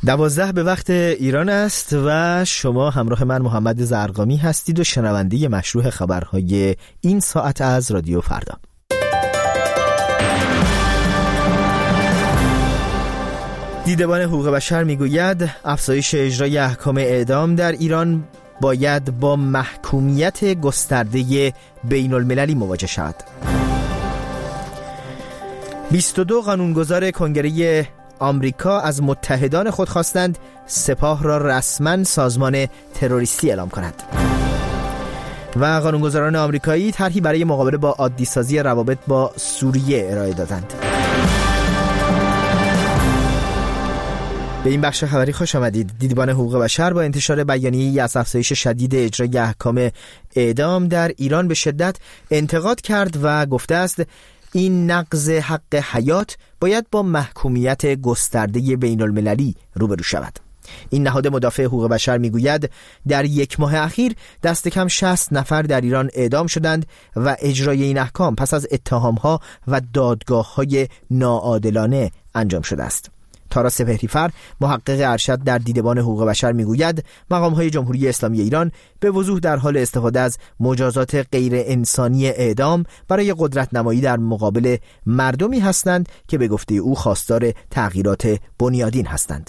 12 به وقت ایران است و شما همراه من محمد زرقامی هستید و شنونده مشروع خبرهای این ساعت از رادیو فردا. دیدبان حقوق بشر میگوید افزایش اجرای احکام اعدام در ایران باید با محکومیت گسترده بین المللی مواجه شود. 22 قانونگذار کنگره آمریکا از متحدان خود خواستند سپاه را رسما سازمان تروریستی اعلام کند. و قانونگذاران آمریکایی طرحی برای مقابله با عادی‌سازی روابط با سوریه ارائه دادند. به این بخش خبری خوش آمدید. دیدبان حقوق بشر با انتشار بیانیه‌ای از افزایش شدید اجرای احکام اعدام در ایران به شدت انتقاد کرد و گفته است این نقض حق حیات باید با محکومیت گسترده بین المللی روبرو شود. این نهاد مدافع حقوق بشر میگوید در یک ماه اخیر دست کم 60 نفر در ایران اعدام شدند و اجرای این احکام پس از اتهام‌ها و دادگاه‌های ناعادلانه انجام شده است. تارا سپهری‌فر محقق ارشد در دیدبان حقوق بشر میگوید مقام‌های جمهوری اسلامی ایران به وضوح در حال استفاده از مجازات غیر انسانی اعدام برای قدرت نمایی در مقابل مردمی هستند که به گفته او خواستار تغییرات بنیادین هستند.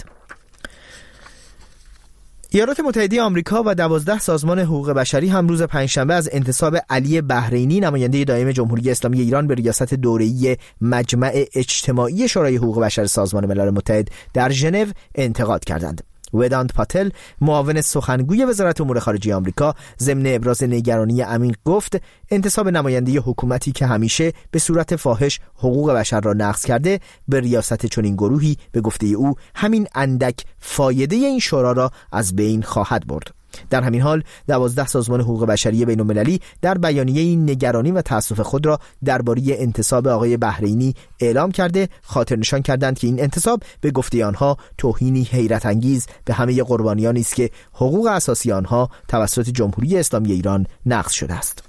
ایالات متحده آمریکا و 12 سازمان حقوق بشری هم روز پنجشنبه از انتصاب علی بحرینی نماینده دائم جمهوری اسلامی ایران به ریاست دوره‌ای مجمع اجتماعی شورای حقوق بشر سازمان ملل متحد در ژنو انتقاد کردند. ودانت پاتل معاون سخنگوی وزارت امور خارجه آمریکا ضمن ابراز نگرانی عمیق گفت انتصاب نماینده حکومتی که همیشه به صورت فاحش حقوق بشر را نقض کرده به ریاست چنین گروهی به گفته او همین اندک فایده این شورا را از بین خواهد برد. در همین حال 12 سازمان حقوق بشری بین المللی در بیانیه این نگرانی و تأسف خود را درباره انتصاب آقای بحرینی اعلام کرده خاطر نشان کردند که این انتصاب به گفته آنها توهینی حیرت انگیز به همه قربانیانی است که حقوق اساسی آنها توسط جمهوری اسلامی ایران نقض شده است.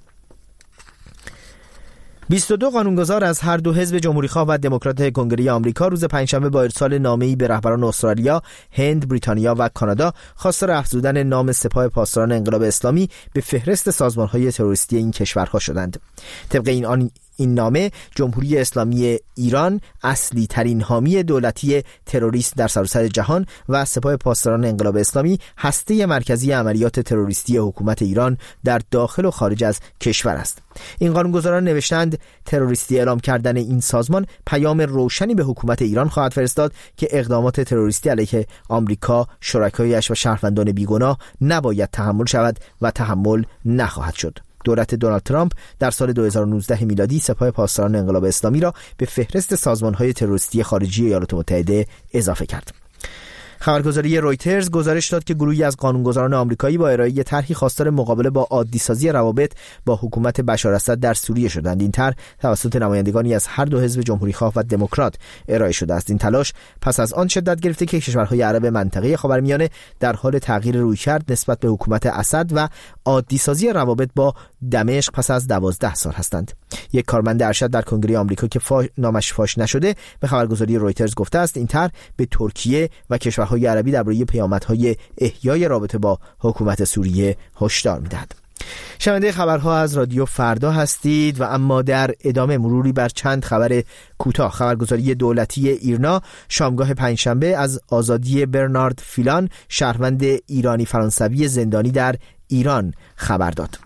22 قانونگذار از هر دو حزب جمهوری‌خواه و دموکرات کنگره آمریکا روز پنجشنبه با ارسال نامه‌ای به رهبران استرالیا، هند، بریتانیا و کانادا خواستار افزودن نام سپاه پاسداران انقلاب اسلامی به فهرست سازمان‌های تروریستی این کشورها شدند. طبق این نامه جمهوری اسلامی ایران اصلی ترین حامی دولتی تروریست در سراسر جهان و سپاه پاسداران انقلاب اسلامی هسته مرکزی عملیات تروریستی حکومت ایران در داخل و خارج از کشور است. این قانونگذاران نوشتند تروریستی اعلام کردن این سازمان پیام روشنی به حکومت ایران خواهد فرستاد که اقدامات تروریستی علیه آمریکا، شرکایش و شهروندان بیگناه نباید تحمل شود و تحمل نخواهد شد. دولت دونالد ترامپ در سال 2019 میلادی سپاه پاسداران انقلاب اسلامی را به فهرست سازمان‌های تروریستی خارجی ایالات متحده اضافه کرد. خبرگزاری رویترز گزارش داد که گروهی از قانونگذاران آمریکایی با ارائه طرحی خواستار مقابله با عادی‌سازی روابط با حکومت بشار اسد در سوریه شدند. این طرح توسط نمایندگانی از هر دو حزب جمهوری‌خواه و دموکرات ارائه شده است. این تلاش پس از آن شدت گرفته که کشورهای عرب منطقه خاورمیانه در حال تغییر رویکرد نسبت به حکومت اسد و عادی‌سازی روابط با دمشق پس از 12 سال هستند. یک کارمند ارشد در کنگره آمریکا که نامش فاش نشده به خبرگزاری رویترز گفته است این طرح به ترکیه و کشورهای عربی درباره پیامدهای احیای رابطه با حکومت سوریه هشدار می‌دهد. شنونده خبرها از رادیو فردا هستید و اما در ادامه مروری بر چند خبر کوتاه. خبرگزاری دولتی ایرنا شامگاه پنجشنبه از آزادی برنارد فیلان شهروند ایرانی فرانسوی زندانی در ایران خبر داد.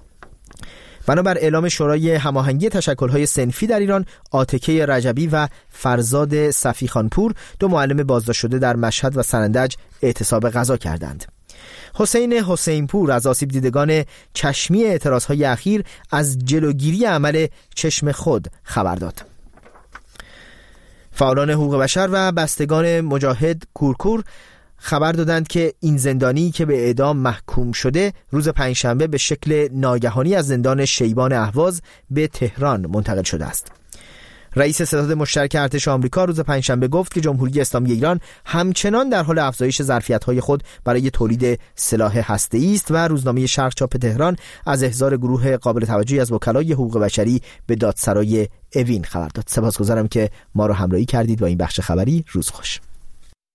بنابر اعلام شورای هماهنگی تشکل‌های صنفی در ایران، عاتکه رجبی و فرزاد صفیخانپور دو معلم بازداشت شده در مشهد و سنندج اعتصاب غذا کردند. حسین حسینپور از آسیب دیدگان چشمی اعتراضهای اخیر از جلوگیری عمل چشم خود خبر داد. فعالان حقوق بشر و بستگان مجاهد کورکور خبر دادند که این زندانی که به اعدام محکوم شده روز پنجشنبه به شکل ناگهانی از زندان شیبان اهواز به تهران منتقل شده است. رئیس ستاد مشترک ارتش آمریکا روز پنجشنبه گفت که جمهوری اسلامی ایران همچنان در حال افزایش ظرفیت‌های خود برای تولید سلاح هسته‌ای است و روزنامه شرق چاپ تهران از احضار گروه قابل توجهی از وکلای حقوق بشری به دادسرای اوین خبر داد. سپاسگزارم که ما را همراهی کردید با این بخش خبری. روز خوش.